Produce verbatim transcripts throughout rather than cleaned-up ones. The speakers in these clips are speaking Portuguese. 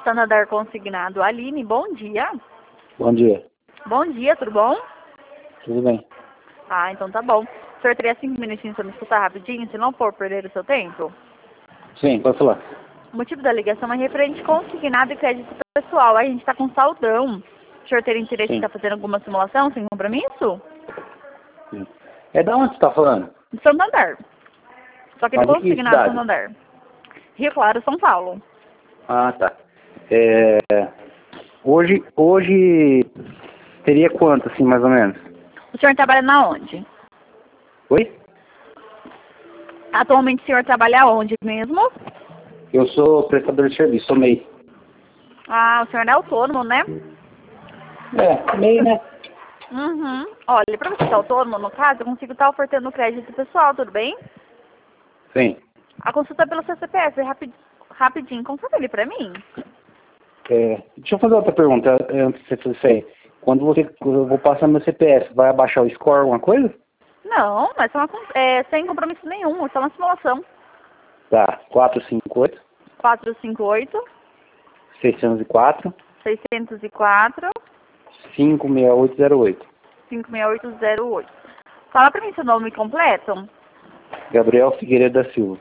Santander Consignado. Aline, bom dia. Bom dia. Bom dia, tudo bom? Tudo bem. Ah, então tá bom. O senhor teria cinco minutinhos para me escutar rapidinho, se não for perder o seu tempo? Sim, pode falar. O motivo da ligação é referente consignado e crédito pessoal. A gente está com saldão. O senhor teria interesse em estar fazendo alguma simulação sem compromisso? Sim. É da onde você está falando? De Santander. Só que ele Mas de que consignado cidade? Santander. Rio Claro, São Paulo. Ah, tá. É... Hoje, hoje teria quanto, assim, mais ou menos? O senhor trabalha na onde? Oi? Atualmente o senhor trabalha onde mesmo? Eu sou prestador de serviço, sou M E I. Ah, o senhor é autônomo, né? É, M E I, né? Uhum. Olha, para você ser autônomo, no caso, eu consigo estar ofertando crédito pessoal, tudo bem? Sim. A consulta pelo seu C P F, rapid, rapidinho, confirma ele para mim. É, deixa eu fazer outra pergunta antes de você fazer isso aí. Quando você, eu vou passar meu C P F, vai abaixar o score, alguma coisa? Não, mas é, uma, é sem compromisso nenhum, é só uma simulação. Tá, quatro cinco oito, quatro cinco oito, seiscentos e quatro, seiscentos e quatro, cinco seis oito zero oito. cinco seis oito zero oito. Fala para mim seu nome completo. Gabriel Figueiredo da Silva.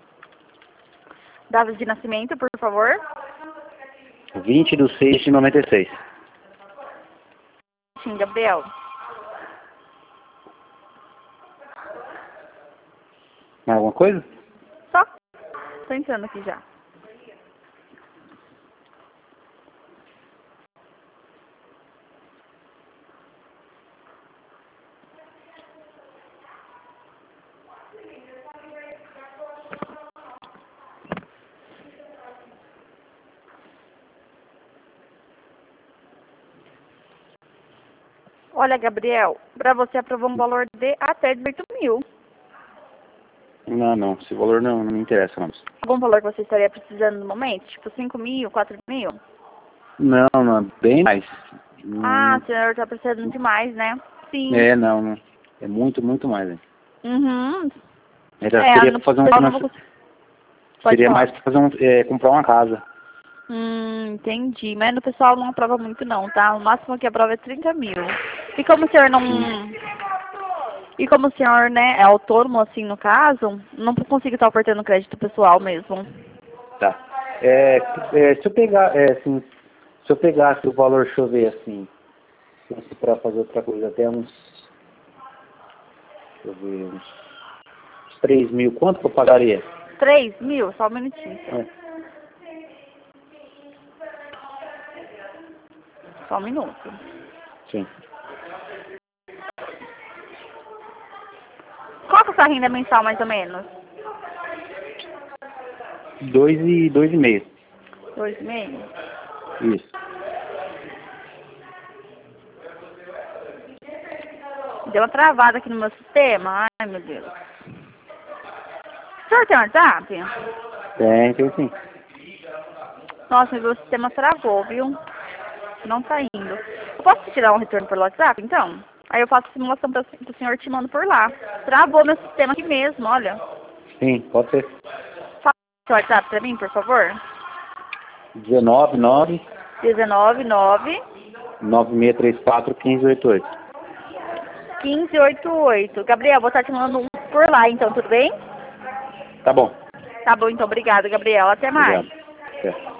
Data de nascimento, por favor. vinte de seis de noventa e seis. Sim, Gabriel. Mais alguma coisa? Só. Tô entrando aqui já. Olha, Gabriel, para você aprovou um valor de até dezoito mil. Não, não. Esse valor não, não me interessa, não. Algum valor que você estaria precisando no momento? Tipo cinco mil, quatro mil? Não, não. Bem mais. Ah, Hum, o senhor tá precisando demais, né? Sim. é, não, não. É muito, muito mais. Hein? Uhum. Ainda É, teria no que fazer um pessoal não vou financiamento. conseguir. Pode Seria falar. mais para fazer um, é, comprar uma casa. Hum, entendi. Mas no pessoal não aprova muito não, tá? O máximo que aprova é trinta mil. E como o senhor não... Sim. E como o senhor, né, é autônomo, assim, no caso, não consigo estar ofertando crédito pessoal mesmo. Tá. É, é, se eu pegar, é, assim, se eu pegasse o valor, deixa eu ver, assim, para fazer outra coisa, até uns, deixa eu ver, uns três mil, quanto que eu pagaria? três mil? Só um minutinho. É. Só um minuto. Sim. Qual que é a sua renda mensal, mais ou menos? Dois e, dois e meio. Dois e meio? Isso. Deu uma travada aqui no meu sistema. Ai, meu Deus. O senhor tem WhatsApp? Tem, tem sim. Nossa, meu sistema travou, viu? Não tá indo. Eu posso te tirar um retorno pelo WhatsApp, então? Aí eu faço a simulação para o senhor te mando por lá. Travou meu sistema aqui mesmo, olha. Sim, pode ser. Fala o seu WhatsApp para mim, por favor. dezenove, nove, dezenove, nove, nove seis três quatro, um cinco oito oito. quinze oitenta e oito. Gabriel, vou estar te mandando um por lá, então, tudo bem? Tá bom. Tá bom, então, obrigada, Gabriel. Até mais. Obrigado. Até.